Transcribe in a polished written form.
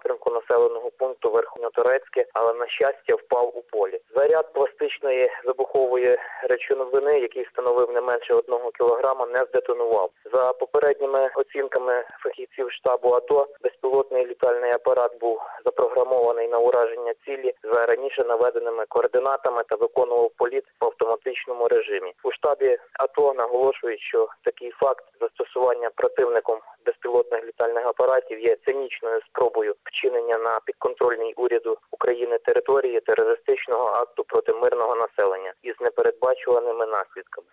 напрямку населеного пункту Верхньоторецьке, але, на щастя, впав у полі. Заряд пластичної вибухової речовини, який становив не менше 1 кілограма, не здетонував. За попередніми оцінками фахівців штабу АТО, безпілотний літальний апарат був запрограмований на ураження цілі за раніше наведеними координатами та виконував політ в автоматичному режимі. У штабі АТО наголошують, що такий факт застосування противником безпілотних літальних апаратів є цинічною спробою вчинення на підконтрольній уряду України території терористичного акту проти мирного населення із непередбачуваними наслідками.